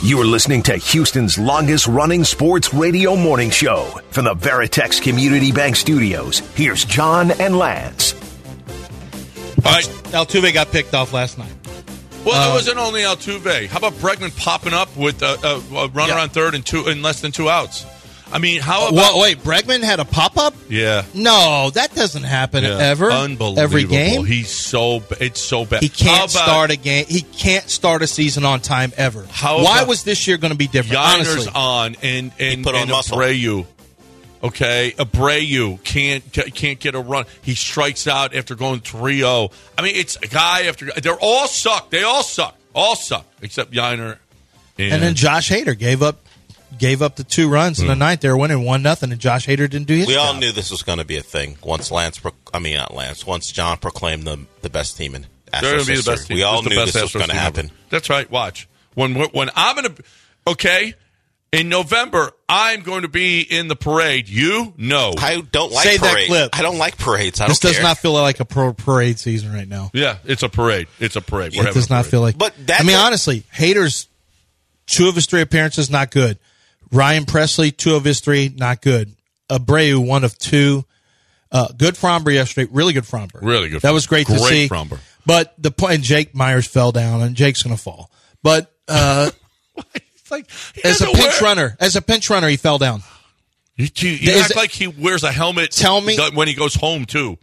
You're listening to Houston's longest-running sports radio morning show. From the Veritex Community Bank Studios, here's John and Lance. All right, Altuve got picked off last night. Well, it wasn't only Altuve. How about Bregman popping up with a runner on third and less than 2 outs? I mean, how about... Well, wait, Bregman had a pop-up? Yeah. No, that doesn't happen ever. Unbelievable. Every game? It's so bad. He can't start a game. He can't start a season on time ever. Why was this year going to be different? Yiner's honestly? on and put on muscle. Abreu. Okay, Abreu can't get a run. He strikes out after going 3-0. I mean, it's a guy after – they're all suck. They all suck. All suck except Yiner. And then Josh Hader gave up the 2 runs in the ninth. They were winning 1-0, and Josh Hader didn't do his job. We all knew this was going to be a thing once once John proclaimed them the best team in Astros history. We all knew this was going to happen. That's right. Watch. When I'm going to – okay, in November, I'm going to be in the parade. You? No. I don't like Save parades. That clip. I don't like parades. This does not feel like a parade season right now. Yeah, it's a parade. It's a parade. It does not feel like – But honestly, Hader's 2 of his 3 appearances, not good. Ryan Presley, 2 of his 3, not good. Abreu, 1 of 2. Good Fromber yesterday. Really good Fromber. Really good. That was great to see. Fromber. But the point, Jake Myers fell down, and Jake's going to fall. But it's like as a pinch runner, he fell down. You act like he wears a helmet. Tell me when he goes home too.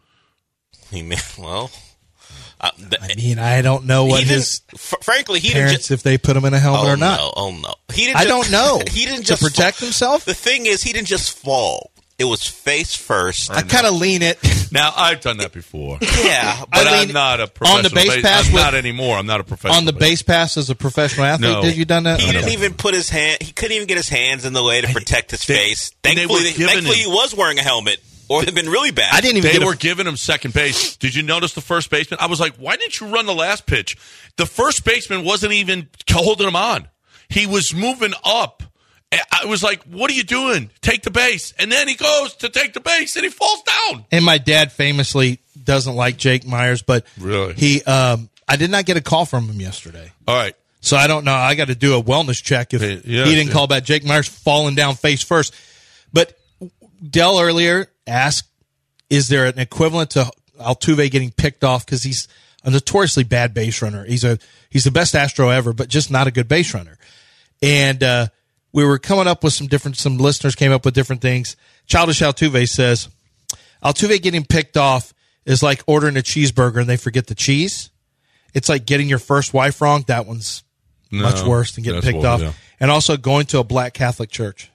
I don't know what frankly, he parents, didn't just, if they put him in a helmet or not. No. I don't know. He didn't just protect himself. The thing is, he didn't just fall. It was face first. I kind of lean it. Now, I've done that before. Yeah. But I'm not a professional. On the base pass? I'm not anymore. I'm not a professional. On the base pass as a professional athlete, No. did you done that? He didn't even put his hand. He couldn't even get his hands in the way to protect his face. Thankfully, he was wearing a helmet, or it'd been really bad. I didn't even. They were giving him second base. Did you notice the first baseman? I was like, why didn't you run the last pitch? The first baseman wasn't even holding him on. He was moving up. I was like, what are you doing? Take the base. And then he goes to take the base, and he falls down. And my dad famously doesn't like Jake Myers, but really, I did not get a call from him yesterday. All right. So I don't know. I got to do a wellness check if he didn't call back. Jake Myers falling down face first. But Dell earlier asked, is there an equivalent to Altuve getting picked off because he's a notoriously bad base runner? He's the best Astro ever, but just not a good base runner. And we were coming up with some listeners came up with different things. Childish Altuve says, Altuve getting picked off is like ordering a cheeseburger and they forget the cheese. It's like getting your first wife wrong. That one's much worse than getting picked off. Yeah. And also going to a black Catholic church.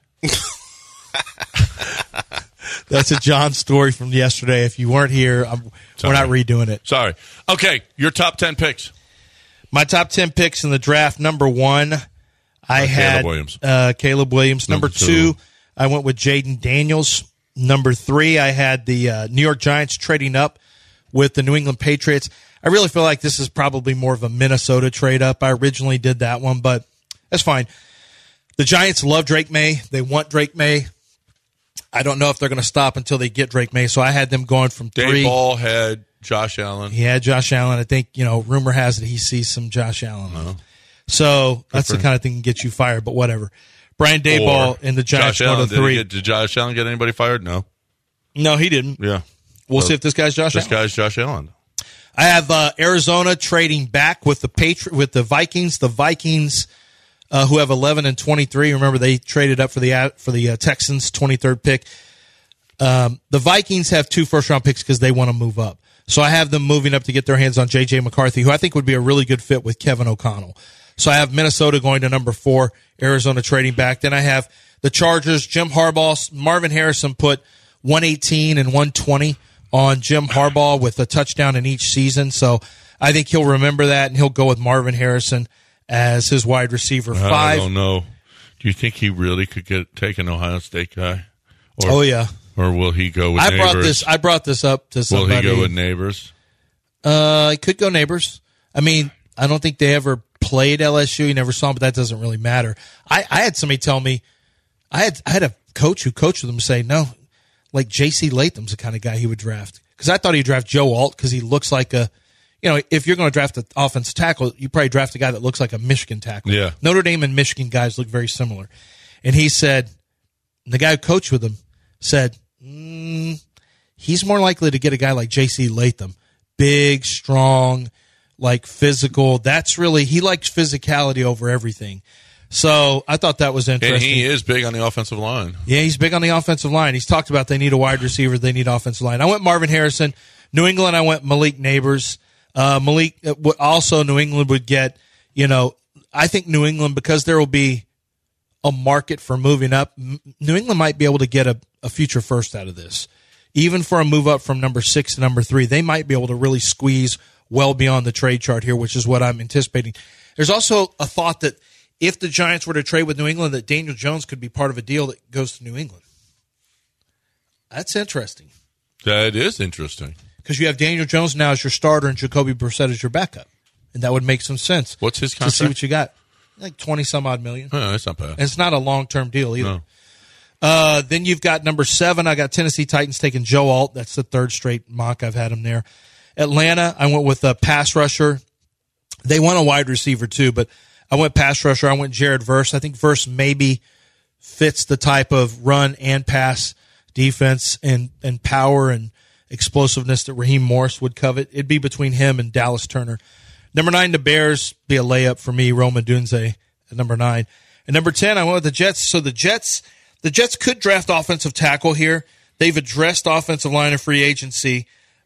That's a John story from yesterday. If you weren't here, we're not redoing it. Sorry. Okay, your top 10 picks. My top 10 picks in the draft, number 1, I had Caleb Williams. Number 2, I went with Jaden Daniels. Number 3, I had the New York Giants trading up with the New England Patriots. I really feel like this is probably more of a Minnesota trade up. I originally did that one, but that's fine. The Giants love Drake May. They want Drake May. I don't know if they're going to stop until they get Drake May, so I had them going from 3. Dave Ball had Josh Allen. He had Josh Allen. I think, rumor has it he sees some Josh Allen. Uh-huh. So that's the kind of thing that can get you fired, but whatever. Brian Daboll and the Giants go to 3. Did Josh Allen get anybody fired? No. No, he didn't. Yeah. We'll see if this guy's Josh Allen. This guy's Josh Allen. I have Arizona trading back with the Vikings. The Vikings, who have 11-23. Remember, they traded up for the Texans' 23rd pick. The Vikings have 2 first-round picks because they want to move up. So I have them moving up to get their hands on J.J. McCarthy, who I think would be a really good fit with Kevin O'Connell. So I have Minnesota going to number 4, Arizona trading back. Then I have the Chargers, Jim Harbaugh, Marvin Harrison put 118 and 120 on Jim Harbaugh with a touchdown in each season. So I think he'll remember that, and he'll go with Marvin Harrison as his wide receiver 5. I don't know. Do you think he really could take an Ohio State guy? Oh, yeah. Or will he go with Neighbors? I brought this up to somebody. Will he go with Neighbors? He could go Neighbors. I mean, I don't think they ever played LSU. He never saw him, but that doesn't really matter. I had somebody tell me, I had a coach who coached with him say, no, like J.C. Latham's the kind of guy he would draft. Because I thought he'd draft Joe Alt because he looks like a if you're going to draft an offensive tackle, you probably draft a guy that looks like a Michigan tackle. Yeah. Notre Dame and Michigan guys look very similar. And he said, the guy who coached with him said, he's more likely to get a guy like J.C. Latham. Big, strong, like physical. He likes physicality over everything. So I thought that was interesting. And he is big on the offensive line. Yeah, he's big on the offensive line. He's talked about they need a wide receiver, they need offensive line. I went Marvin Harrison. New England, I went Malik Neighbors. Malik, also New England would get, I think New England, because there will be a market for moving up, New England might be able to get a future first out of this. Even for a move up from number 6 to number 3, they might be able to really squeeze well beyond the trade chart here, which is what I'm anticipating. There's also a thought that if the Giants were to trade with New England, that Daniel Jones could be part of a deal that goes to New England. That's interesting. That is interesting. Because you have Daniel Jones now as your starter and Jacoby Brissett as your backup. And that would make some sense. What's his contract? To see what you got. Like 20-some-odd million. Oh, that's not bad. And it's not a long-term deal either. No. Then you've got number 7. I got Tennessee Titans taking Joe Alt. That's the third straight mock I've had him there. Atlanta, I went with a pass rusher. They want a wide receiver too, but I went pass rusher. I went Jared Verse. I think Verse maybe fits the type of run and pass defense and power and explosiveness that Raheem Morris would covet. It'd be between him and Dallas Turner. Number 9, the Bears, be a layup for me. Rome Odunze at number 9. And number 10, I went with the Jets. So the Jets could draft offensive tackle here. They've addressed offensive line and free agency,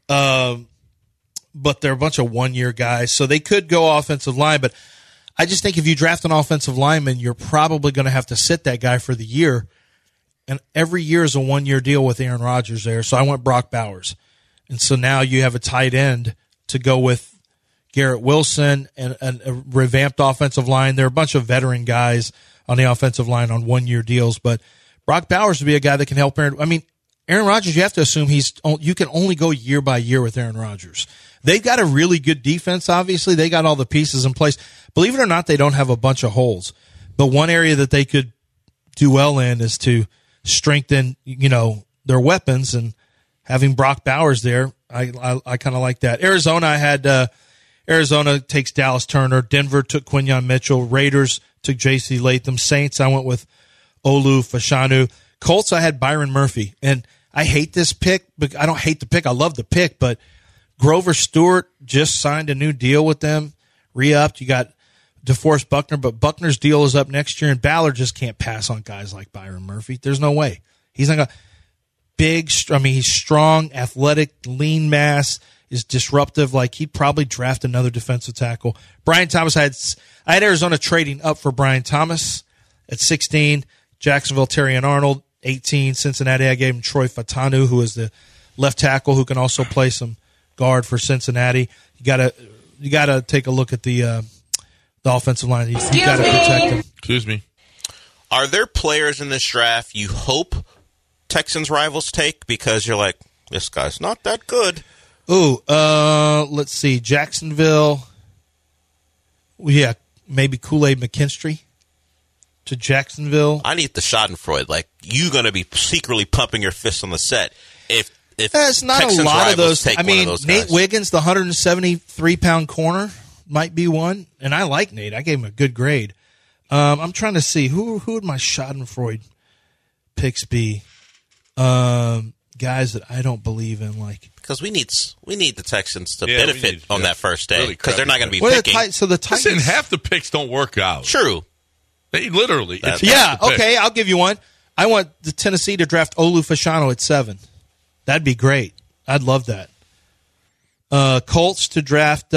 but they're a bunch of one-year guys. So they could go offensive line, but I just think if you draft an offensive lineman, you're probably going to have to sit that guy for the year. And every year is a one-year deal with Aaron Rodgers there. So I went Brock Bowers. And so now you have a tight end to go with Garrett Wilson and a revamped offensive line. There are a bunch of veteran guys on the offensive line on one-year deals. But Brock Bowers would be a guy that can help Aaron. I mean, Aaron Rodgers, you have to assume you can only go year by year with Aaron Rodgers. They've got a really good defense, obviously. They got all the pieces in place. Believe it or not, they don't have a bunch of holes. But one area that they could do well in is to strengthen, their weapons, and having Brock Bowers there, I kind of like that. Arizona, I had Arizona takes Dallas Turner. Denver took Quinyon Mitchell. Raiders took J.C. Latham. Saints, I went with Olu Fashanu. Colts, I had Byron Murphy. And I hate this pick, but I don't hate the pick. I love the pick, but Grover Stewart just signed a new deal with them, re-upped. You got DeForest Buckner, but Buckner's deal is up next year, and Ballard just can't pass on guys like Byron Murphy. There's no way. He's not he's strong, athletic, lean mass, is disruptive. Like, he'd probably draft another defensive tackle. Brian Thomas, I had Arizona trading up for Brian Thomas at 16. Jacksonville, Terrion Arnold, 18. Cincinnati, I gave him Troy Fatanu, who is the left tackle who can also play some guard for Cincinnati. You gotta take a look at the offensive line. You gotta protect them. Excuse me. Are there players in this draft you hope Texans rivals take because you're like, this guy's not that good? Ooh, let's see. Jacksonville. Yeah, maybe Kool-Aid McKinstry to Jacksonville. I need the Schadenfreude. Like, you going to be secretly pumping your fist on the set if it's not Texans a lot of those. I mean, Nate Wiggins, the 173-pound corner, might be one, and I like Nate. I gave him a good grade. I'm trying to see who would my Schadenfreude picks be. Guys that I don't believe in, like, because we need the Texans to benefit on that first day, because they're not going to be picking. The Titans, listen, half the picks don't work out. True, they literally. Okay, I'll give you one. I want the Tennessee to draft Olu Fashanu at 7. That'd be great. I'd love that. Colts to draft.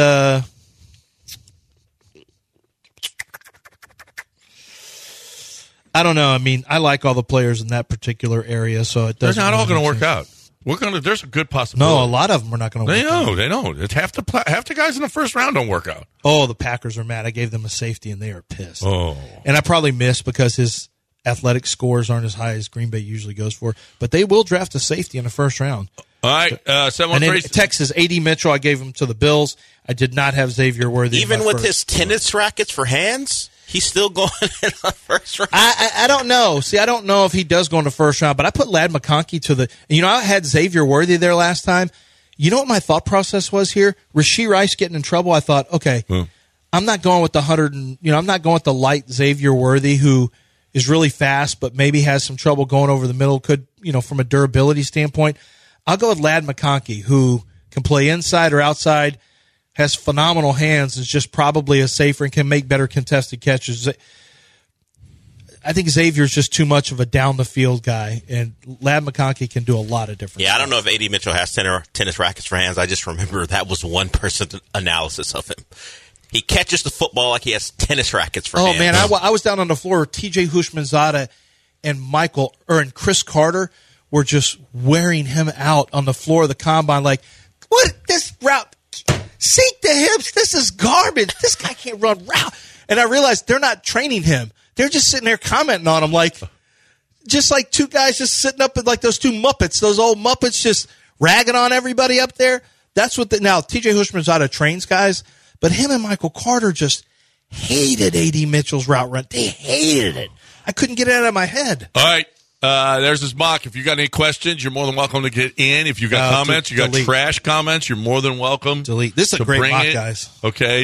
I don't know. I mean, I like all the players in that particular area, so it doesn't. They're not all going to work out. There's a good possibility. No, a lot of them are not going to work out. They don't. It's half the guys in the first round don't work out. Oh, the Packers are mad. I gave them a safety, and they are pissed. Oh. And I probably missed because his athletic scores aren't as high as Green Bay usually goes for. But they will draft a safety in the first round. All right. And in Texas, A.D. Mitchell, I gave him to the Bills. I did not have Xavier Worthy. Even with his tennis rackets for hands? He's still going in the first round. I don't know. See, I don't know if he does go in the first round, but I put Ladd McConkey to the. I had Xavier Worthy there last time. You know what my thought process was here? Rashee Rice getting in trouble. I thought, okay, I'm not going with I'm not going with the light Xavier Worthy, who is really fast, but maybe has some trouble going over the middle. Could, from a durability standpoint, I'll go with Ladd McConkey, who can play inside or outside, has phenomenal hands, is just probably a safer and can make better contested catches. I think Xavier's just too much of a down-the-field guy, and Ladd McConkey can do a lot of different stuff. I don't know if A.D. Mitchell has tennis rackets for hands. I just remember that was one person analysis of him. He catches the football like he has tennis rackets for hands. Oh, man, I was down on the floor. T.J. Houshmandzadeh and Chris Carter were just wearing him out on the floor of the combine like, what? This route, sink the hips. This is garbage. This guy can't run route. And I realized they're not training him. They're just sitting there commenting on him just like two guys just sitting up like those two Muppets, those old Muppets just ragging on everybody up there. That's what now T.J. Houshmandzadeh trains guys, but him and Michael Carter just hated A.D. Mitchell's route run. They hated it. I couldn't get it out of my head. All right. There's his mock. If you got any questions, you're more than welcome to get in. If you got comments, you got trash comments, you're more than welcome. Delete. This is a great mock, guys. Okay.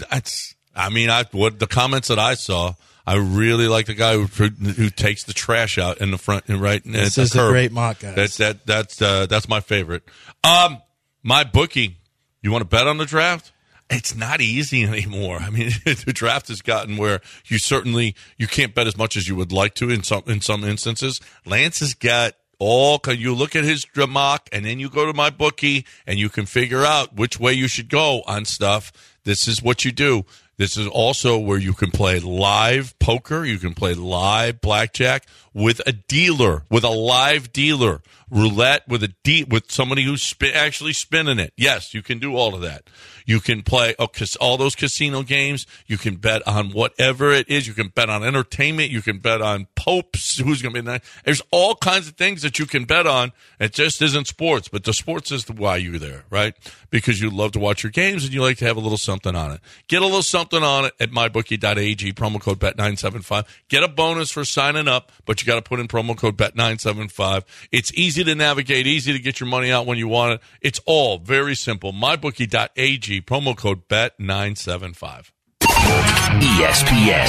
The comments that I saw, I really like the guy who takes the trash out in the front and right. This is a great mock, guys. That's my favorite. My bookie. You want to bet on the draft? It's not easy anymore. I mean, the draft has gotten where you can't bet as much as you would like to in some instances. Lance has got you look at his mock, and then you go to my bookie, and you can figure out which way you should go on stuff. This is what you do. This is also where you can play live poker. You can play live blackjack with a live dealer, roulette with somebody who's actually spinning it. Yes, you can do all of that. You can play all those casino games. You can bet on whatever it is. You can bet on entertainment. You can bet on popes. Who's going to be nice. There's all kinds of things that you can bet on. It just isn't sports, but the sports is why you're there, right? Because you love to watch your games and you like to have a little something on it. Get a little something on it at mybookie.ag, promo code BET975. Get a bonus for signing up, but you got to put in promo code BET975. It's easy to navigate, easy to get your money out when you want it. It's all very simple. mybookie.ag, promo code BET975. ESPN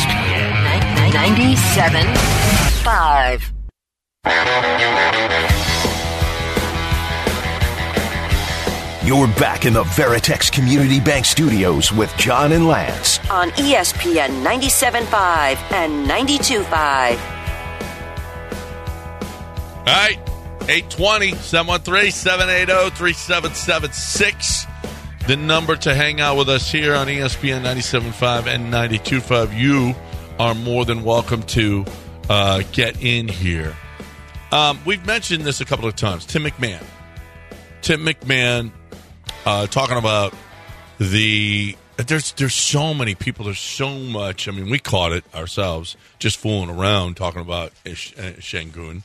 97.5. You're back in the Veritex Community Bank Studios with John and Lance on ESPN 97.5 and 92.5. All right, 820-713-780-3776. The number to hang out with us here on ESPN 97.5 and 92.5. You are more than welcome to get in here. We've mentioned this a couple of times. Tim McMahon talking about there's so many people. There's so much. I mean, we caught it ourselves just fooling around talking about Şengün.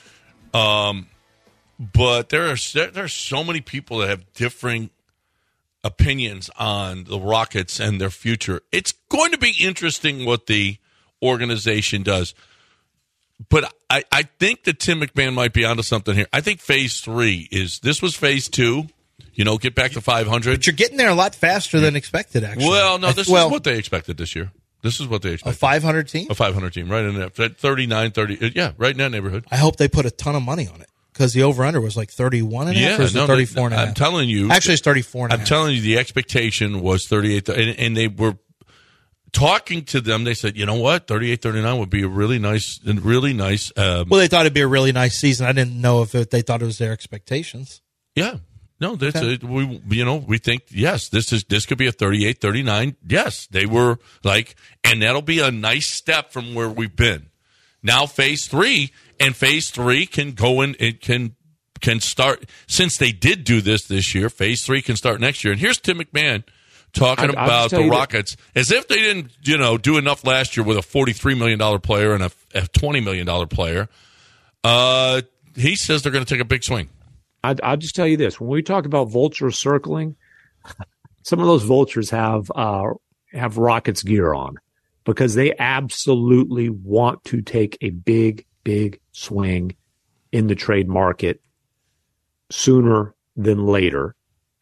But there's so many people that have differing opinions on the Rockets and their future. It's going to be interesting what the organization does. But I think that Tim McMahon might be onto something here. I think phase 3 this was phase 2. Get back to 500. But you're getting there a lot faster than expected, actually. Well, no, this is what they expected this year. This is what they expected. A 500 team? A 500 team, right in that 39, 30. Yeah, right in that neighborhood. I hope they put a ton of money on it because the over-under was like 31 and a half, or is it 34 and a half? I'm telling you. Actually, it's 34 and a half. I'm telling you, the expectation was 38, and they were talking to them. They said, you know what, 38, 39 would be a really nice. Well, they thought it'd be a really nice season. I didn't know if they thought it was their expectations. Yeah. No, that's we think yes, this could be a 38, 39. Yes, they were and that'll be a nice step from where we've been. Now phase 3 can go in. It can start since they did do this year. Phase 3 can start next year. And here's Tim McMahon talking about the Rockets as if they didn't do enough last year with a $43 million player and a $20 million player. He says they're going to take a big swing. I'll just tell you this. When we talk about vultures circling, some of those vultures have Rockets gear on because they absolutely want to take a big, big swing in the trade market sooner than later.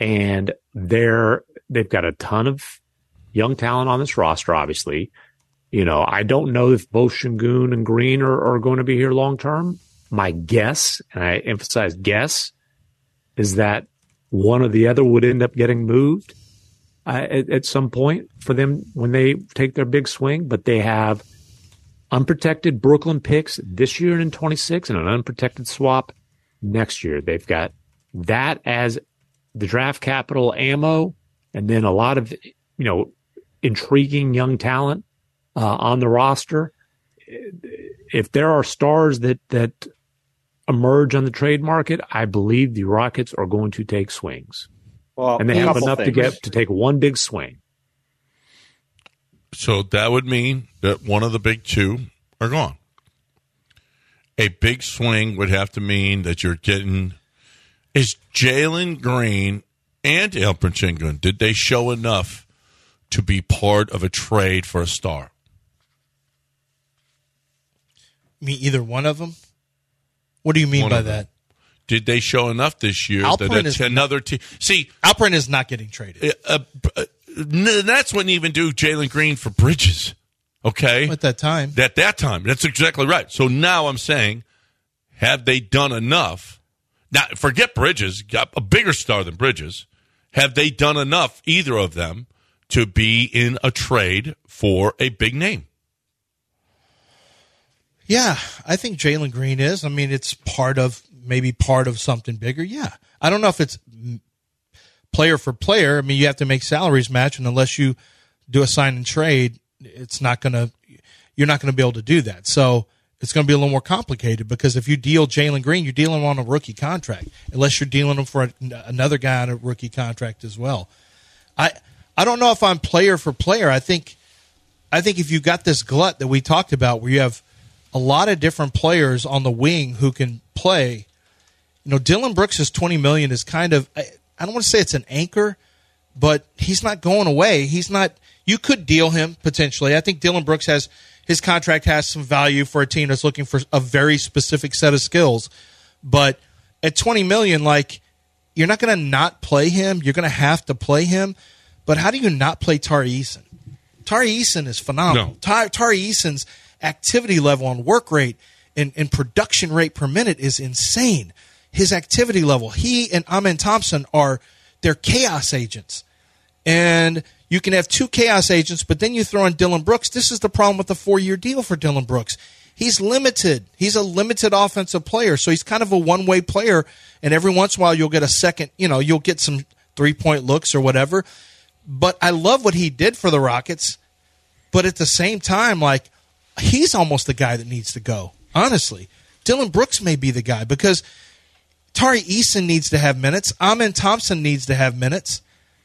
And they've got a ton of young talent on this roster, obviously. I don't know if both Şengün and Green are going to be here long term. My guess, and I emphasize guess, is that one or the other would end up getting moved at some point for them when they take their big swing. But they have unprotected Brooklyn picks this year in 26 and an unprotected swap next year. They've got that as the draft capital ammo, and then a lot of, intriguing young talent on the roster. If there are stars that emerge on the trade market, I believe the Rockets are going to take swings. Well, and they have enough to take one big swing. So that would mean that one of the big two are gone. A big swing would have to mean that you're getting – is Jalen Green and Alperen Şengün, did they show enough to be part of a trade for a star? You mean either one of them? What do you mean by that? Did they show enough this year that it's another team? See, Alperen is not getting traded. That's wouldn't even do Jalen Green for Bridges. Okay? At that time. At that time. That's exactly right. So now I'm saying, have they done enough? Now, forget Bridges, got a bigger star than Bridges. Have they done enough, either of them, to be in a trade for a big name? Yeah, I think Jalen Green is. I mean, it's maybe part of something bigger. Yeah. I don't know if it's player for player. I mean, you have to make salaries match, and unless you do a sign and trade, you're not going to be able to do that. So it's going to be a little more complicated, because if you deal Jalen Green, you're dealing him on a rookie contract, unless you're dealing him for another guy on a rookie contract as well. I don't know if I'm player for player. I think if you got this glut that we talked about, where you have a lot of different players on the wing who can play, Dillon Brooks' $20 million is kind of, I don't want to say it's an anchor, but he's not going away. You could deal him potentially. I think Dillon Brooks his contract has some value for a team that's looking for a very specific set of skills. But at $20 million, you're not going to not play him. You're going to have to play him. But how do you not play Tari Eason? Tari Eason is phenomenal. No. Tari Eason's activity level on work rate and production rate per minute is insane. His activity level, he and Amen Thompson they're chaos agents. And you can have two chaos agents, but then you throw in Dillon Brooks. This is the problem with the 4-year deal for Dillon Brooks. He's limited. He's a limited offensive player, so he's kind of a one-way player, and every once in a while you'll get a second, you'll get some three-point looks or whatever. But I love what he did for the Rockets, but at the same time, he's almost the guy that needs to go, honestly. Dillon Brooks may be the guy, because Tari Eason needs to have minutes. Amen Thompson needs to have minutes.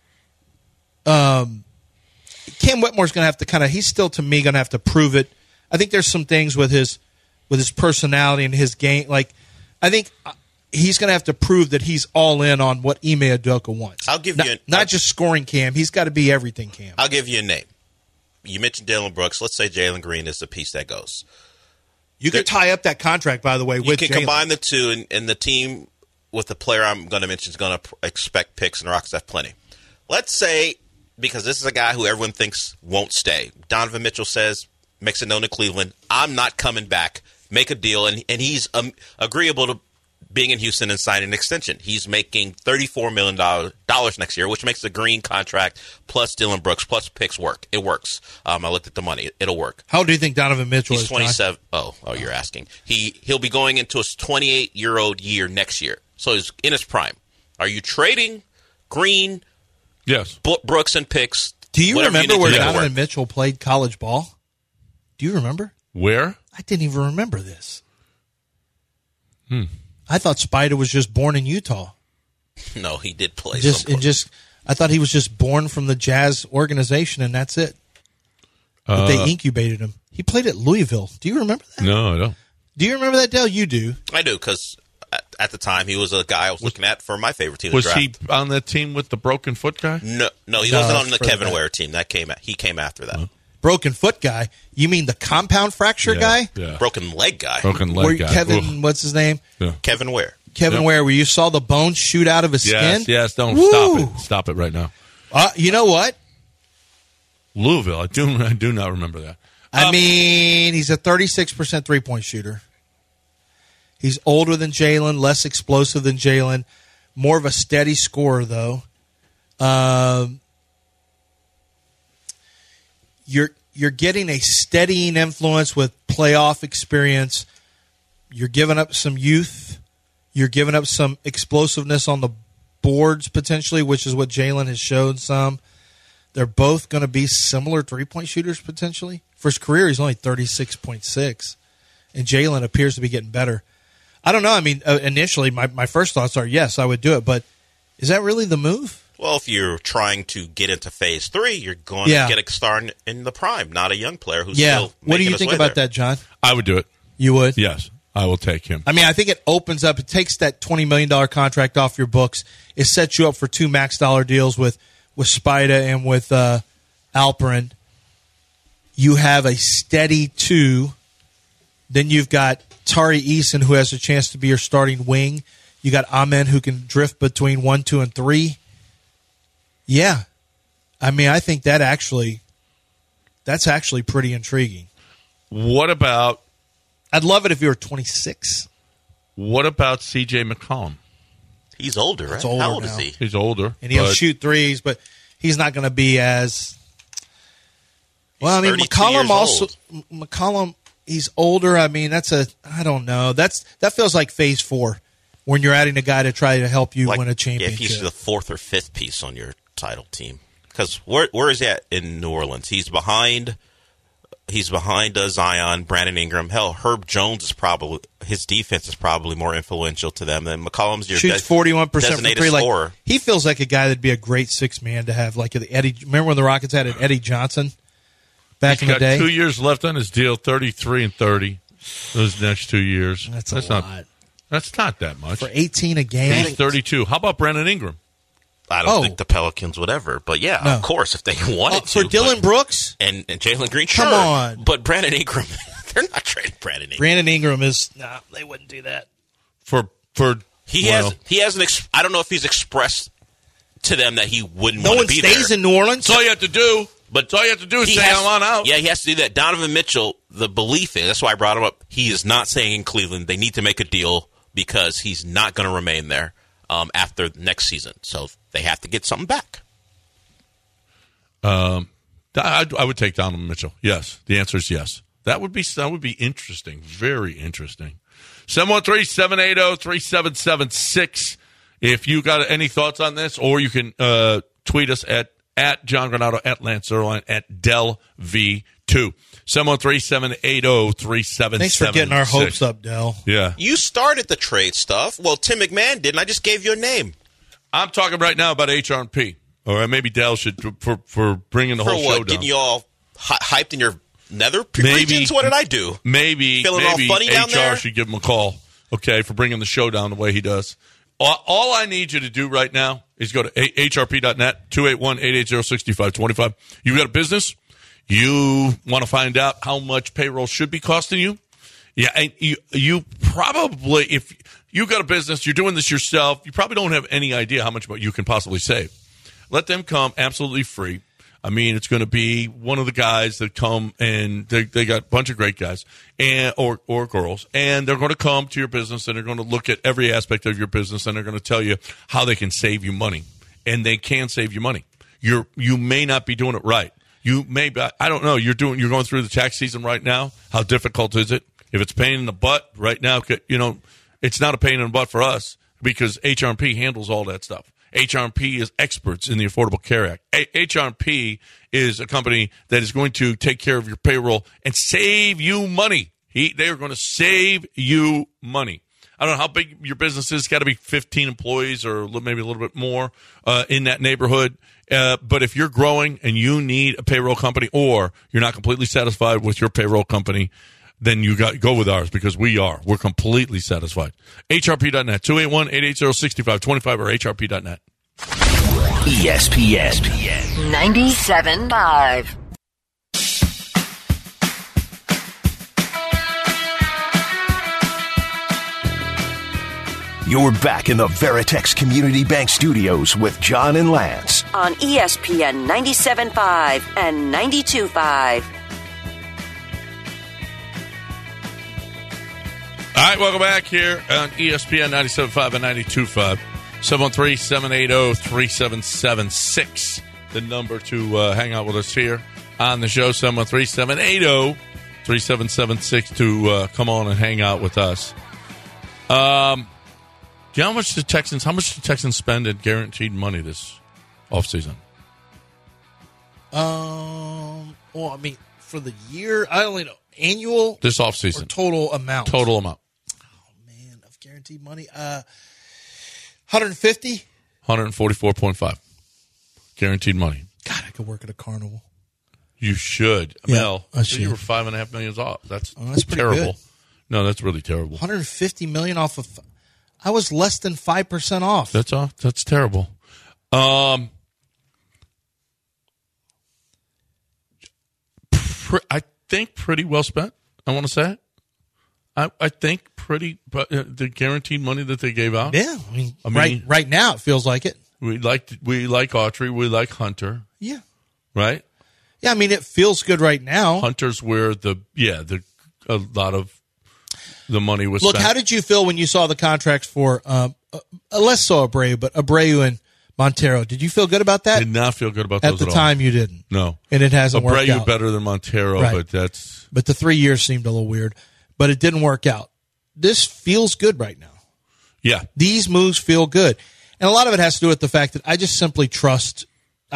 Cam Whitmore's going to have to he's still, to me, going to have to prove it. I think there's some things with his personality and his game. I think he's going to have to prove that he's all in on what Ime Udoka wants. I'll give you not just scoring Cam. He's got to be everything Cam. I'll give you a name. You mentioned Dillon Brooks. Let's say Jalen Green is the piece that goes. You could tie up that contract, by the way, with Jalen. You can combine the two, and the team with the player I'm going to mention is going to expect picks, and the Rockets have plenty. Let's say, because this is a guy who everyone thinks won't stay, Donovan Mitchell says, makes it known to Cleveland, I'm not coming back, make a deal, and he's agreeable to being in Houston and signing an extension. He's making $34 million next year, which makes the Green contract plus Dillon Brooks plus picks work. It works. I looked at the money. It'll work. How old do you think Donovan Mitchell is? He's 27. Oh, you're asking. He'll be going into his 28-year-old year next year. So he's in his prime. Are you trading Green, yes, Brooks, and picks? Do you remember where Donovan Mitchell played college ball? Do you remember? Where? I didn't even remember this. I thought Spider was just born in Utah. No, he did play. I thought he was just born from the Jazz organization, and that's it. But they incubated him. He played at Louisville. Do you remember that? No, I don't. Do you remember that, Dale? You do. I do, because at the time he was a guy I was looking at for my favorite team. Was he on the team with the broken foot guy? No, he wasn't on the Kevin Ware team. He came after that. Broken foot guy? You mean the compound fracture guy? Yeah. Broken leg guy. Broken leg guy. Kevin, what's his name? Yeah. Kevin Ware. Kevin Ware, where you saw the bones shoot out of his skin? Yes, don't stop it right now. You know what? Louisville, I do not remember that. I mean, he's a 36% three-point shooter. He's older than Jalen, less explosive than Jalen, more of a steady scorer, though. You're getting a steadying influence with playoff experience. You're giving up some youth. You're giving up some explosiveness on the boards, potentially, which is what Jalen has showed some. They're both going to be similar three-point shooters, potentially. For his career, he's only 36.6, and Jalen appears to be getting better. I don't know. I mean, initially, my first thoughts are, yes, I would do it, but is that really the move? Well, if you're trying to get into phase 3, you're going to get a star in the prime, not a young player who's still making What do you his think way about there. that, John? I would do it. You would? Yes, I will take him. I mean, I think it opens up. It takes that $20 million contract off your books. It sets you up for 2 max dollar deals with Spida and with Alperin. You have a steady 2. Then you've got Tari Eason, who has a chance to be your starting wing. You got Amen, who can drift between 1, 2, and 3. Yeah. I mean, I think that's actually pretty intriguing. What about... I'd love it if you were 26. What about C.J. McCollum? He's older, right? older How old now. is he? He's older. And he'll shoot threes, but he's not going to be as... Well, I mean, 32 McCollum years also... old. McCollum, he's older. I mean, I don't know. That feels like phase 4 when you're adding a guy to try to help you win a championship. If he's the 4th or 5th piece on your title team. Because where is he at in New Orleans? He's behind Zion, Brandon Ingram. Hell, Herb Jones his defense is probably more influential to them than McCollum's. Your shoots 41% from designated three. scorer. Like, he feels like a guy that'd be a great 6 man to have. Like Eddie. Remember when the Rockets had Eddie Johnson back in the day? He's got 2 years left on his deal, 33 and 30. Those next 2 years. That's a lot. That's not that much. For 18 a game. He's 32. How about Brandon Ingram? I don't think the Pelicans would ever, but of course, if they wanted to. For Dylan Brooks? And Jalen Green, Come sure. on. But Brandon Ingram, they're not trading Brandon Ingram. Brandon Ingram is... No, they wouldn't do that. He hasn't. I don't know if he's expressed to them that he wouldn't No want one to be there. stays in New Orleans. That's all you have to do. But all you have to do is say, I'm on out. Yeah, he has to do that. Donovan Mitchell, the belief is, that's why I brought him up, he is not saying in Cleveland they need to make a deal because he's not going to remain there after next season. So they have to get something back. I would take Donovan Mitchell. Yes. The answer is yes. That would be interesting. Very interesting. 713-780-3776. If you got any thoughts on this, or you can tweet us at John Granado, at Lance Zierlein, at DelV2. 713-780-3776. Thanks for getting our hopes up, Del. Yeah. You started the trade stuff. Well, Tim McMahon didn't. I just gave you a name. I'm talking right now about HR&P. Or maybe Dell should, for bringing the whole show down. Getting you all hyped in your nether regions? What did I do? Maybe Feeling all funny down HR there? should give him a call, okay, for bringing the show down the way he does. All I need you to do right now is go to hrp.net, 281-880-6525. You got a business? You want to find out how much payroll should be costing you? Yeah, and you probably, if you got a business, you're doing this yourself, you probably don't have any idea how much you can possibly save. Let them come absolutely free. I mean, it's going to be one of the guys that come, and they got a bunch of great guys or girls, and they're going to come to your business, and they're going to look at every aspect of your business, and they're going to tell you how they can save you money. And they can save you money. You may not be doing it right. You may be, I don't know. You're going through the tax season right now. How difficult is it? If it's a pain in the butt right now, it's not a pain in the butt for us because HR&P handles all that stuff. HR&P is experts in the Affordable Care Act. HR&P is a company that is going to take care of your payroll and save you money. They are going to save you money. I don't know how big your business is. It's got to be 15 employees or maybe a little bit more in that neighborhood. But if you're growing and you need a payroll company or you're not completely satisfied with your payroll company, then you go with ours because we're completely satisfied. HRP.net, 281-880-6525 or HRP.net. ESPN 97.5. You're back in the Veritex Community Bank Studios with John and Lance. On ESPN 97.5 and 92.5. All right, welcome back here on ESPN 97.5 and 92.5. 713-780-3776. The number to hang out with us here on the show. 713-780-3776 to come on and hang out with us. Do you know how much the Texans spend in guaranteed money this offseason? Well, I mean, for the year, I only know annual This offseason. or total amount. Total amount. Man, of guaranteed money. 150. 144.5. Guaranteed money. God, I could work at a carnival. You should. Yeah, Mel, I should. you were $5.5 million off. That's pretty terrible. good. No, that's really terrible. 150 million off of. I was less than 5% off. That's all. That's terrible. I think pretty well spent. I want to say. I think pretty, but the guaranteed money that they gave out. Yeah, I mean right now it feels like it. We like Autry. We like Hunter. Yeah, Right. yeah. I mean, it feels good right now. Hunter's where a lot of the money was Look, spent. how did you feel when you saw the contracts for less so Abreu, but Abreu and Montero? Did you feel good about that? Did not feel good about At those the at all. time, you didn't. No, And it hasn't worked Abreu out. better than Montero, Right. but that's But the 3 years seemed a little weird. But it didn't work out. This feels good right now. yeah. These moves feel good. And a lot of it has to do with the fact that I just simply trust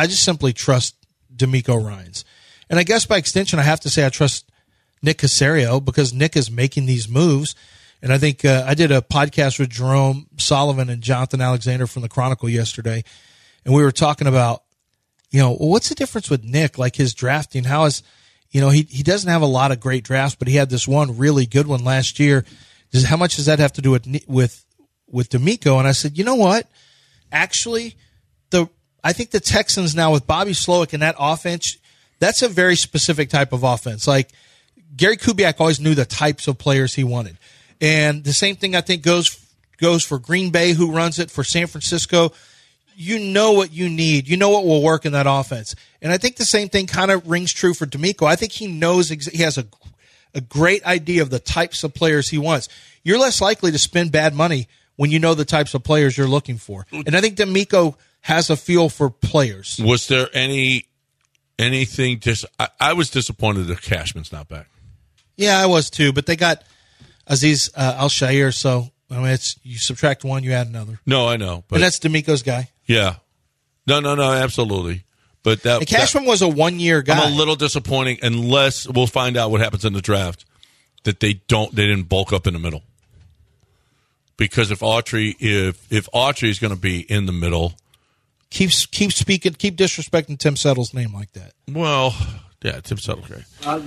D'Amico Ryans. And I guess by extension, I have to say I trust Nick Caserio because Nick is making these moves. And I think I did a podcast with Jerome Sullivan and Jonathan Alexander from the Chronicle yesterday. And we were talking about, what's the difference with Nick, like his drafting? How is, he doesn't have a lot of great drafts, but he had this one really good one last year. How much does that have to do with D'Amico? And I said, you know what? Actually, I think the Texans now with Bobby Slowick and that offense, that's a very specific type of offense. Like Gary Kubiak always knew the types of players he wanted. And the same thing I think goes for Green Bay, who runs it, for San Francisco. You know what you need. You know what will work in that offense. And I think the same thing kind of rings true for D'Amico. I think he knows he has a great idea of the types of players he wants. You're less likely to spend bad money when you know the types of players you're looking for. And I think D'Amico has a feel for players. Was there anything I was disappointed that Cashman's not back. Yeah, I was too, but they got Aziz Al-Shair, so I mean, you subtract one, you add another. No, I know. But And that's D'Amico's guy. yeah. No, absolutely. But And Cashman was a one-year guy. I'm a little disappointing unless we'll find out what happens in the draft that they didn't bulk up in the middle. Because if Autry is going to be in the middle, keep disrespecting Tim Settle's name like that. well, yeah, Tim Settle's great.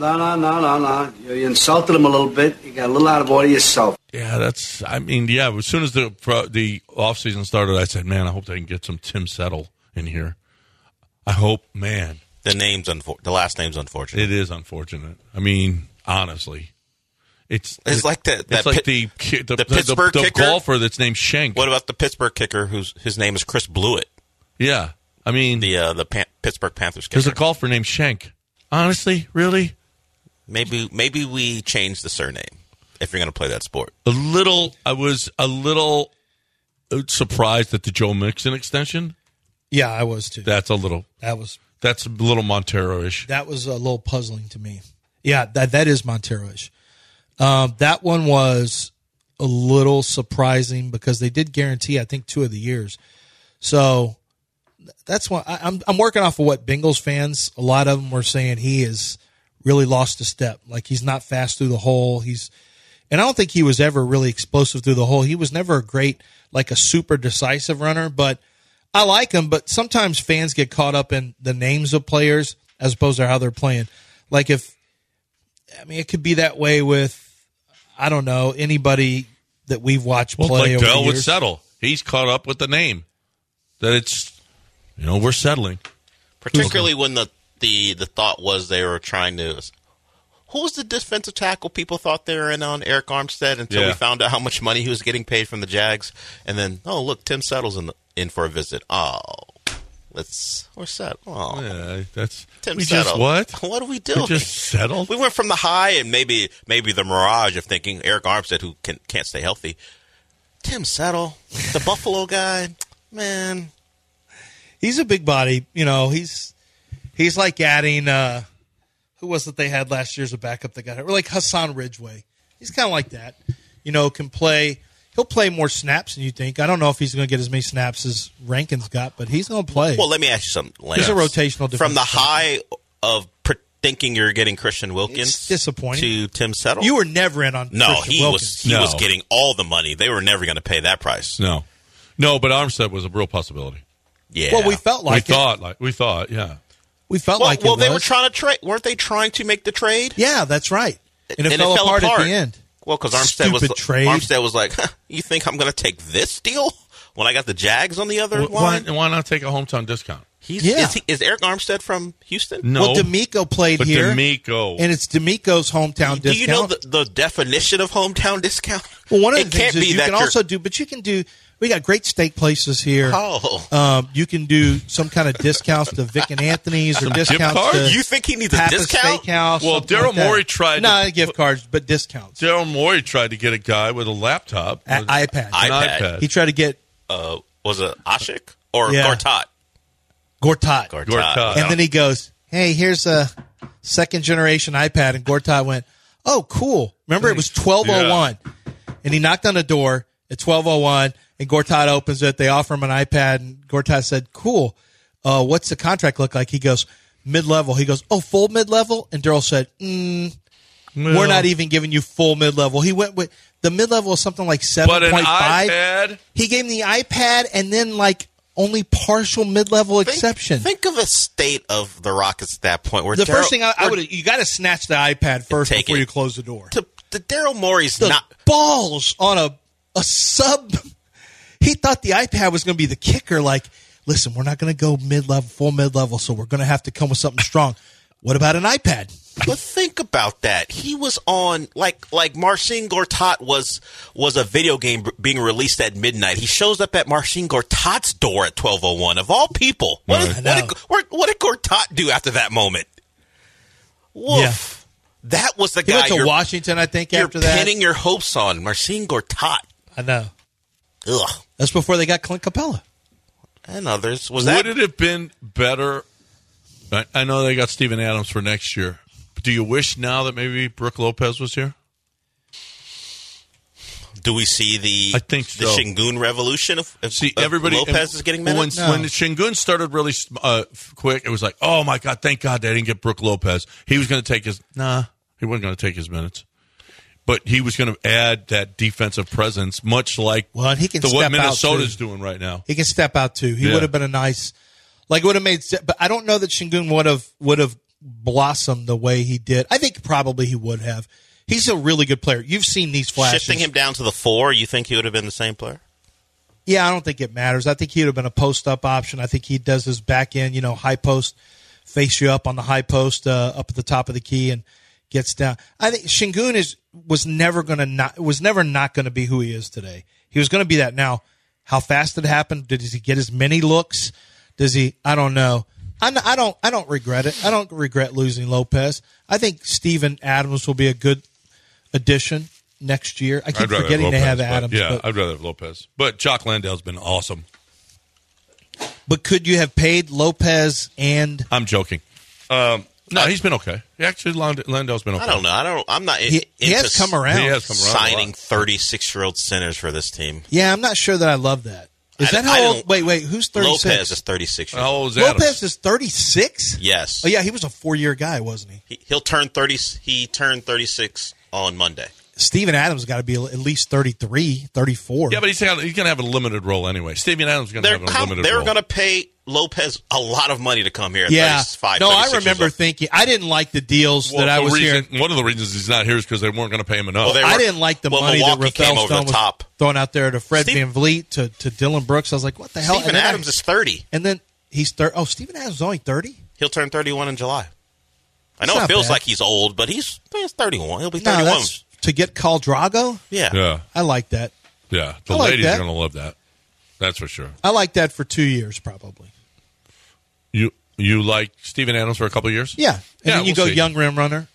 No. You insulted him a little bit. You got a little out of order yourself. Yeah, as soon as the offseason started, I said, man, I hope they can get some Tim Settle in here. I hope, man. The last name's unfortunate. It is unfortunate. I mean, honestly. It's like the Pittsburgh kicker golfer that's named Schenk. What about the Pittsburgh kicker his name is Chris Blewett? Yeah. I mean, the Pittsburgh Panthers kicker. there's a golfer named Schenk. Honestly, really? Maybe we change the surname if you're going to play that sport. I was a little surprised at the Joe Mixon extension. Yeah, I was too. That's a little Montero-ish. That was a little puzzling to me. Yeah, that is Montero-ish. That one was a little surprising because they did guarantee, I think, 2 of the years. So that's why I'm working off of what Bengals fans, a lot of them were saying he has really lost a step. Like he's not fast through the hole. And I don't think he was ever really explosive through the hole. He was never a super decisive runner, but I like him. But sometimes fans get caught up in the names of players as opposed to how they're playing. Like it could be that way with, I don't know, anybody that we've watched play like over Dell the would years. settle. He's caught up with the name. That it's, we're settling. Particularly when the thought was they were trying to who was the defensive tackle people thought they were in on Eric Armstead until we found out how much money he was getting paid from the Jags? And then, look, Tim Settle's in for a visit. We're set. Oh, yeah, that's Tim we Settle. just what? What are we doing? We just settled. We went from the high and maybe the mirage of thinking Eric Armstead, who can't stay healthy. Tim Settle, the Buffalo guy, man. He's a big body. He's like adding who was it they had last year as a backup that got hurt? Or like Hassan Ridgeway. He's kind of like that. Can play. He'll play more snaps than you think. I don't know if he's going to get as many snaps as Rankin's got, but he's going to play. Well, let me ask you something, Lance. He's a rotational defensive from the tackle. high of thinking you're getting Christian Wilkins. It's disappointing. To Tim Settle. You were never in on No, Christian he Wilkins. was getting all the money. They were never going to pay that price. No, but Armstead was a real possibility. Yeah. Well, we felt like we thought, yeah. We felt well, like it well, they was. were trying to trade. Weren't they trying to make the trade? Yeah, that's right. And it fell apart at the end. Well, because Armstead was like, "You think I'm going to take this deal when I got the Jags on the other line? Why not take a hometown discount? Is Eric Armstead from Houston? No. Well, D'Amico played here. And it's D'Amico's hometown discount. Do you know the definition of hometown discount? Well, one of the it things can't is be you that can also do, but you can do. We got great steak places here. Oh. You can do some kind of discounts to Vic and Anthony's or discounts to You think he needs a Pappas discount? Steakhouse. Well, Daryl Morey tried. Not gift cards, but discounts. Daryl Morey tried to get a guy with a laptop, iPad. He tried to get. Was it Ashik or Gortat. Gortat. And then he goes, "Hey, here's a second generation iPad." And Gortat went, "Oh, cool." Remember, it was 12:01, and he knocked on the door at 12:01. And Gortat opens it. They offer him an iPad. And Gortat said, "Cool. What's the contract look like?" He goes, "Mid-level." He goes, "Oh, full mid-level?" And Daryl said, "We're not even giving you full mid-level." He went with the mid-level was something like 7.5. But an iPad? He gave him the iPad and then like only partial mid-level exception. Think of a state of the Rockets at that point. Where the first thing I would you got to snatch the iPad first before you close the door. The Daryl Morey's the not balls on a sub. He thought the iPad was going to be the kicker. Like, listen, we're not going to go mid-level, full mid-level, so we're going to have to come with something strong. What about an iPad? But think about that. He was on like Marcin Gortat was a video game being released at midnight. He shows up at Marcin Gortat's door at 12:01. Of all people, what did Gortat do after that moment? Woof. Yeah. That was the guy. He went to Washington, I think. After that, you're pinning your hopes on Marcin Gortat. I know. Ugh. That's before they got Clint Capella and others. Would it have been better? I know they got Steven Adams for next year. But do you wish now that maybe Brooke Lopez was here? Do we see the Şengün revolution of everybody Lopez is getting minutes? When Şengün started really quick, it was like, oh my God, thank God they didn't get Brooke Lopez. He was going to take he wasn't going to take his minutes. But he was going to add that defensive presence, much like what Minnesota's doing right now. He can step out too. He would have been a nice, would have made. But I don't know that Şengün would have blossomed the way he did. I think probably he would have. He's a really good player. You've seen these flashes. Shifting him down to the 4, you think he would have been the same player? Yeah, I don't think it matters. I think he would have been a post-up option. I think he does his back end, high post, face you up on the high post, up at the top of the key, and gets down. I think Şengün was never not going to be who he is today. He was going to be that. Now, how fast it happened? Did he get as many looks? Does he? I don't know. I don't regret it. I don't regret losing Lopez. I think Steven Adams will be a good addition next year. I keep forgetting they have Adams. Yeah, I'd rather have Lopez. But Jock Landale's been awesome. But could you have paid Lopez and? I'm joking. No, he's been okay. Actually, Landale's been okay. I don't know. I'm not. He has come around. He has come around. Signing 36-year-old centers for this team. Yeah, I'm not sure that I love that. Is that how old? Wait. Who's 36? Lopez is 36. How old is Adams? Lopez is 36? Yes. Oh, yeah, he was a 4-year guy, wasn't he? He'll turn 30. He turned 36 on Monday. Steven Adams got to be at least 33, 34. Yeah, but he's going to have a limited role anyway. Steven Adams is going to have a limited role. They're going to pay Lopez a lot of money to come here at 35, No, I remember thinking, I didn't like the deals that I was hearing. One of the reasons he's not here is because they weren't going to pay him enough. I didn't like the money that Rafael Stone was throwing out there to Fred VanVleet, to Dylan Brooks. I was like, what the hell? Steven Adams is 30. And then he's 30. Oh, Steven Adams is only 30? He'll turn 31 in July. I know It's it not feels bad. like he's old, but he's 31. He'll be No, 31. that's to get Khal Drago. Yeah. Yeah. I like that. Yeah. The I like ladies that. are going to love that. That's for sure. I like that for 2 years probably. You like Steven Adams for a couple of years? Yeah, and Yeah, then you we'll go see. young rim runner.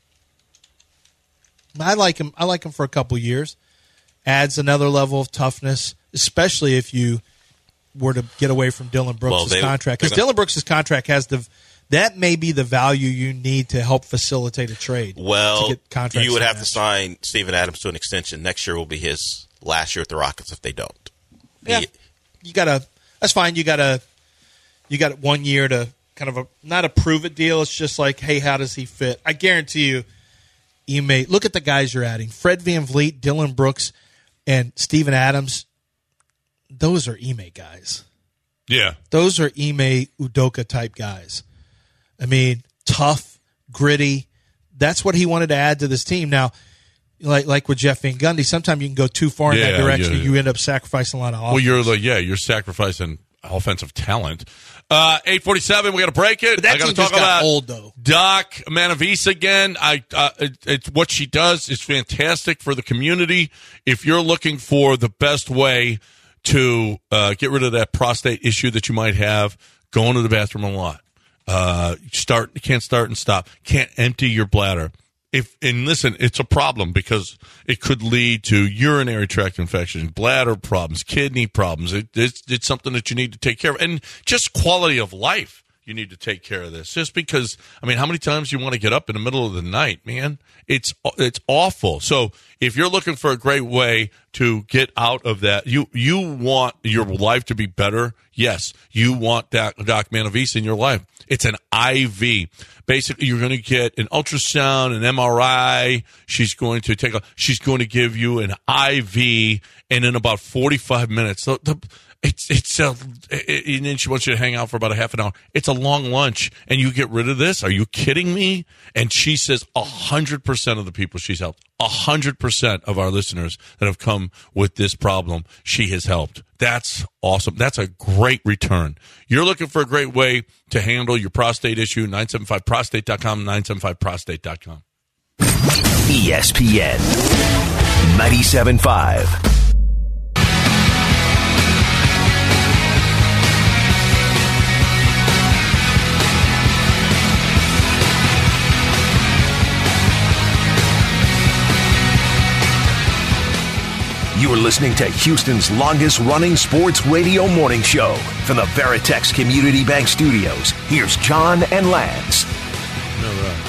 I like him. I like him for a couple years. Adds another level of toughness, especially if you were to get away from Dylan Brooks' contract. Because Dylan Brooks' contract has that may be the value you need to help facilitate a trade. Well, to get contracts you would to have to match. sign Steven Adams to an extension. Next year will be his last year at the Rockets if they don't. Yeah, you gotta. That's fine. You got 1 year to kind of not a prove it deal. It's just like, hey, how does he fit? I guarantee you, Ime. Look at the guys you're adding: Fred VanVleet, Dylan Brooks, and Steven Adams. Those are Ime guys. Yeah. Those are Ime Udoka type guys. I mean, tough, gritty. That's what he wanted to add to this team. Now, like with Jeff Van Gundy, sometimes you can go too far in that direction and you end up sacrificing a lot of offense. Well, you're sacrificing offensive talent. 8:47, we got to break it. But that I got to team talk just got about old, though. Doc Manavise again. It's what she does is fantastic for the community. If you're looking for the best way to get rid of that prostate issue that you might have, going to the bathroom a lot. Can't start and stop. Can't empty your bladder. And listen, it's a problem because it could lead to urinary tract infections, bladder problems, kidney problems. It's something that you need to take care of. And just quality of life, you need to take care of this. Just because, I mean, how many times you want to get up in the middle of the night, man? It's awful. So if you're looking for a great way to get out of that, you want your life to be better. Yes, you want Doc Manavise in your life. It's an IV. Basically, you're going to get an ultrasound, an MRI. She's going to give you an IV, and in about 45 minutes, and then she wants you to hang out for about a half an hour. It's a long lunch, and you get rid of this? Are you kidding me? And she says 100% of the people she's helped, 100% of our listeners that have come with this problem, she has helped. That's awesome. That's a great return. You're looking for a great way to handle your prostate issue, 975prostate.com, 975prostate.com. ESPN 97.5. You are listening to Houston's longest-running sports radio morning show. From the Veritex Community Bank Studios, here's John and Lance. All right.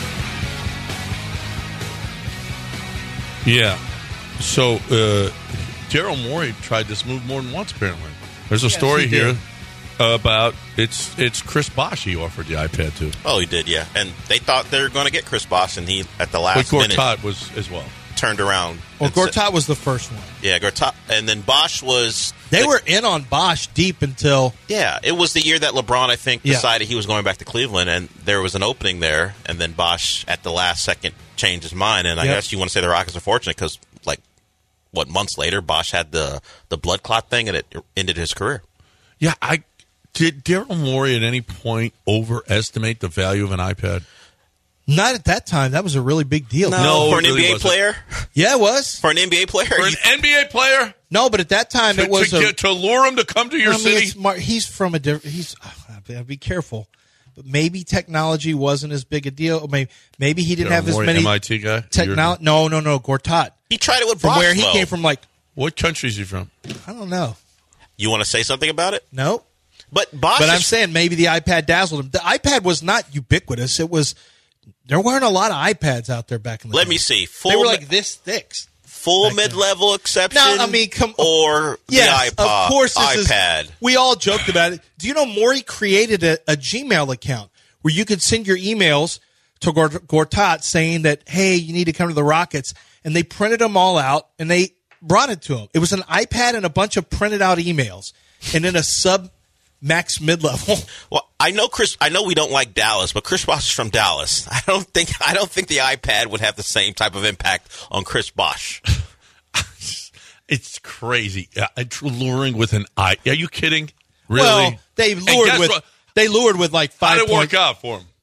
Yeah. So, Daryl Morey tried this move more than once, apparently. There's a story here about it's Chris Bosh he offered the iPad to. Oh, he did, yeah. And they thought they were going to get Chris Bosh, and he, at the last minute, Gortat was as well. turned around. Well, and said- Gortat was the first one. Yeah, Gortat. And then Bosh was... They were in on Bosh deep until... Yeah, it was the year that LeBron, I think, decided he was going back to Cleveland, and there was an opening there, and then Bosh, at the last second, changed his mind. And I guess you want to say the Rockets are fortunate because, months later, Bosh had the blood clot thing, and it ended his career. Yeah, did Daryl Morey at any point overestimate the value of an iPad? Not at that time. That was a really big deal. No, for an it really NBA wasn't. player? Yeah, it was. For an NBA player? For an NBA player? No, but at that time it was to lure him to come to your city? He's from a different... be careful. But maybe technology wasn't as big a deal. Maybe he didn't have as many... MIT guy? Technology. No, Gortat. He tried it with From Bosh, where he though. came from, What country is he from? I don't know. You want to say something about it? No. But Bosh But I'm saying maybe the iPad dazzled him. The iPad was not ubiquitous. It was... There weren't a lot of iPads out there back in the day. Let me see. They were like this thick. Full mid-level exception? No, I mean, or yes, the iPod, of course this iPad. We all joked about it. Do you know Morey created a Gmail account where you could send your emails to Gortat saying that, hey, you need to come to the Rockets, and they printed them all out, and they brought it to him. It was an iPad and a bunch of printed out emails, and then a sub-max mid-level. Well, I know we don't like Dallas, but Chris Bosh is from Dallas. I don't think the iPad would have the same type of impact on Chris Bosh. It's crazy. Luring with an eye. Are you kidding? Really? Well, they lured with like 5 How did it points. work out for him?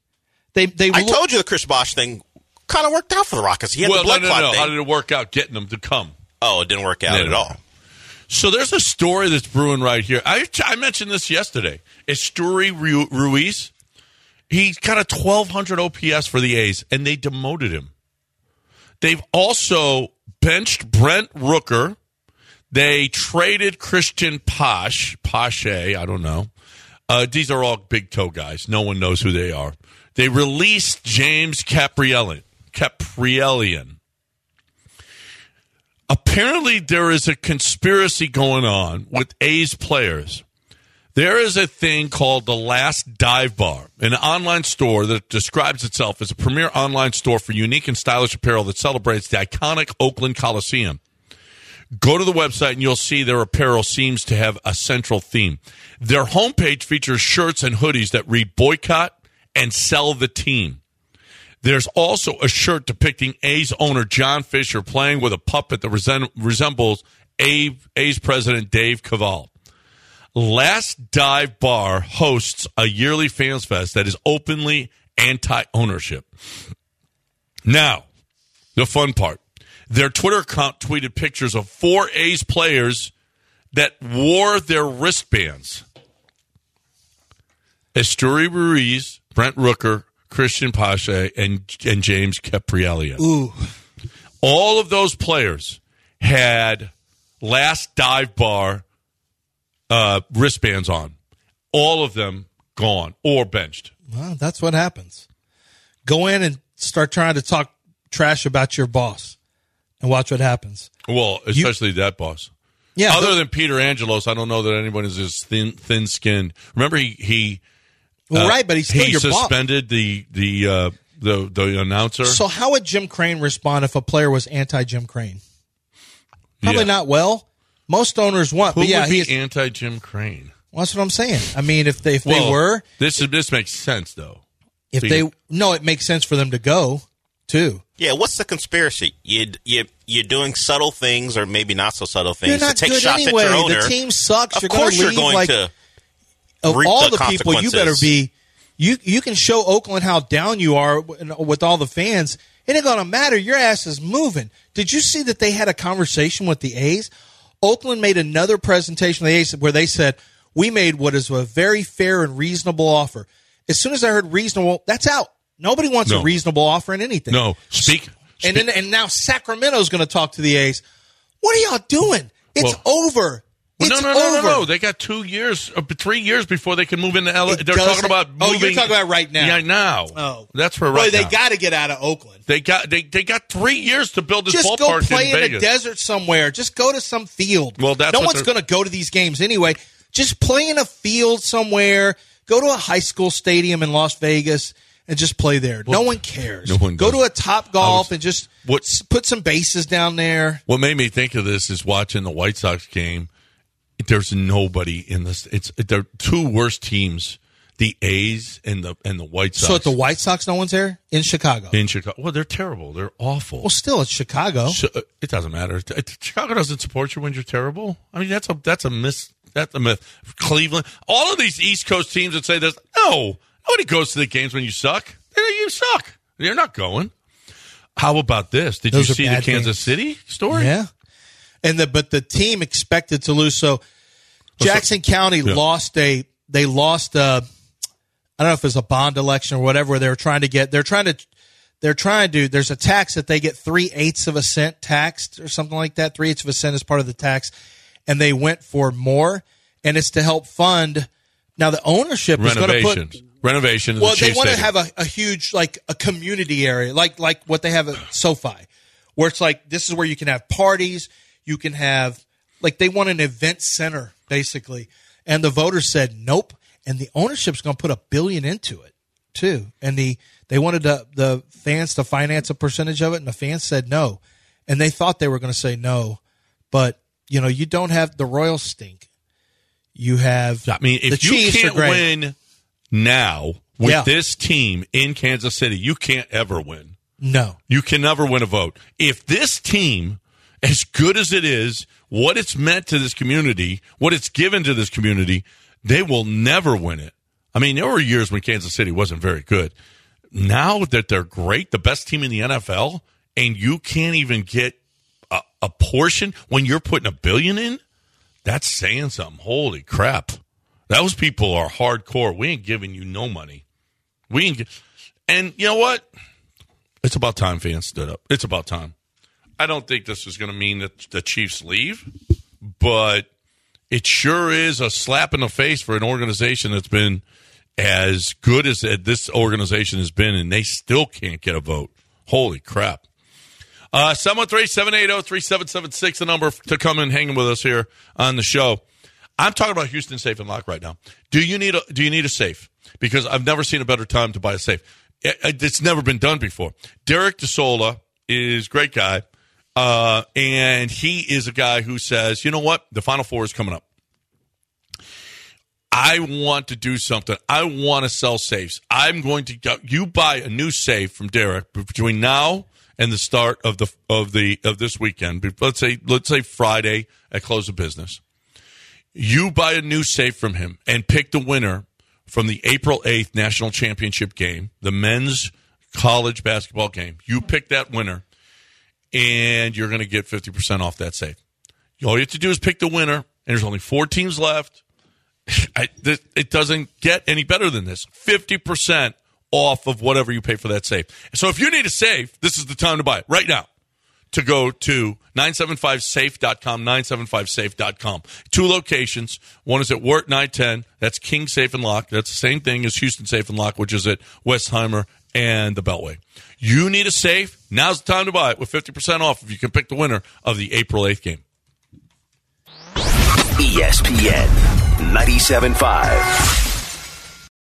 They I told you the Chris Bosh thing kind of worked out for the Rockets. He had the blood clot thing. How did it work out getting them to come? Oh, it didn't work out at all. So there's a story that's brewing right here. I mentioned this yesterday. Esteury Ruiz, he got a 1,200 OPS for the A's, and they demoted him. They've also benched Brent Rooker. They traded Christian Pache, I don't know. These are all big toe guys. No one knows who they are. They released James Kaprielian. Apparently, there is a conspiracy going on with A's players. There is a thing called the Last Dive Bar, an online store that describes itself as a premier online store for unique and stylish apparel that celebrates the iconic Oakland Coliseum. Go to the website and you'll see their apparel seems to have a central theme. Their homepage features shirts and hoodies that read boycott and sell the team. There's also a shirt depicting A's owner John Fisher playing with a puppet that resembles A's president Dave Kaval. Last Dive Bar hosts a yearly fans fest that is openly anti-ownership. Now, the fun part. Their Twitter account tweeted pictures of 4 A's players that wore their wristbands. Esteury Ruiz, Brent Rooker, Christian Pache, and James Kaprielian. Ooh. All of those players had Last Dive Bar wristbands on. All of them gone or benched. Well, that's what happens. Go in and start trying to talk trash about your boss and watch what happens. Well, especially that boss. Yeah. Other than Peter Angelos, I don't know that anyone is as thin-skinned. Remember, he right, but he's still he your boss. suspended the announcer. So how would Jim Crane respond if a player was anti-Jim Crane? Probably not well. Most owners want. Who but yeah, would be anti-Jim Crane? Well, that's what I'm saying. I mean, if they were, this makes sense though. If it makes sense for them to go too. Yeah, what's the conspiracy? You're doing subtle things, or maybe not so subtle things. You're not to take good shots anyway. at your owner. The team sucks. Of You're course, gonna you're going like, to. Of reap all the the people, you better be. You can show Oakland how down you are with all the fans. It ain't gonna matter. Your ass is moving. Did you see that they had a conversation with the A's? Oakland made another presentation to the A's where they said, we made what is a very fair and reasonable offer. As soon as I heard reasonable, that's out. Nobody wants a reasonable offer in anything. No. And now Sacramento's going to talk to the A's. What are y'all doing? It's over. Well, it's no. over. They got 2 years, 3 years before they can move into LA. They're talking about moving. Oh, you're talking about right now. Yeah, now. Oh, that's where they got to get out of Oakland. They got 3 years to build this Just ballpark go play in Vegas. a desert somewhere. Just go to some field. Well, that's no what one's going to go to these games anyway. Just play in a field somewhere. Go to a high school stadium in Las Vegas and just play there. No one cares. No one go does. to a Top Golf and just put some bases down there. What made me think of this is watching the White Sox game. There's nobody in this. They're 2 worst teams, the A's and the White Sox. So at the White Sox, no one's there? In Chicago? In Chicago. Well, they're terrible. They're awful. Well, still, it's Chicago. So, it doesn't matter. Chicago doesn't support you when you're terrible. I mean, that's a myth. Cleveland. All of these East Coast teams that say this, no. Nobody goes to the games when you suck. You suck. You're not going. How about this? Did you see the Kansas City story? Yeah. But the team expected to lose. So Jackson County lost I don't know if it's a bond election or whatever, where they're trying to, there's a tax that they get 3/8 of a cent taxed or something like that. 3/8 of a cent is part of the tax. And they went for more, and it's to help fund. Now the ownership is going to put renovation. Well, they want to have a huge, like a community area, like what they have at SoFi, where it's like, this is where you can have parties. You can have, like, they want an event center, basically. And the voters said nope. And the ownership's going to put $1 billion into it, too. And they wanted the fans to finance a percentage of it, and the fans said no. And they thought they were going to say no. But, you don't have the Royals stink. You have if you can't win now with this team in Kansas City, you can't ever win. No. You can never win a vote. If this team, as good as it is, what it's meant to this community, what it's given to this community, they will never win it. I mean, there were years when Kansas City wasn't very good. now that they're great, the best team in the NFL, and you can't even get a portion when you're putting $1 billion in, that's saying something. Holy crap. Those people are hardcore. We ain't giving you no money. And you know what? It's about time fans stood up. It's about time. I don't think this is going to mean that the Chiefs leave, but it sure is a slap in the face for an organization that's been as good as this organization has been, and they still can't get a vote. Holy crap. 713-780-3776, the number to come and hang with us here on the show. I'm talking about Houston Safe and Lock right now. Do you need a safe? Because I've never seen a better time to buy a safe. It's never been done before. Derek DeSola is a great guy, and he is a guy who says, you know what? The Final Four is coming up. I want to do something. I want to sell safes. I'm going to you buy a new safe from Derek between now and the start of this weekend. Let's say Friday at close of business. You buy a new safe from him and pick the winner from the April 8th national championship game, the men's college basketball game. You pick that winner, and you're going to get 50% off that safe. All you have to do is pick the winner, and there's only 4 teams left. It doesn't get any better than this. 50% off of whatever you pay for that safe. So if you need a safe, this is the time to buy it right now. To go to 975safe.com, 975safe.com. 2 locations. One is at Wirt 910. That's King Safe and Lock. That's the same thing as Houston Safe and Lock, which is at Westheimer and the Beltway. You need a safe. Now's the time to buy it with 50% off if you can pick the winner of the April 8th game. ESPN 97.5.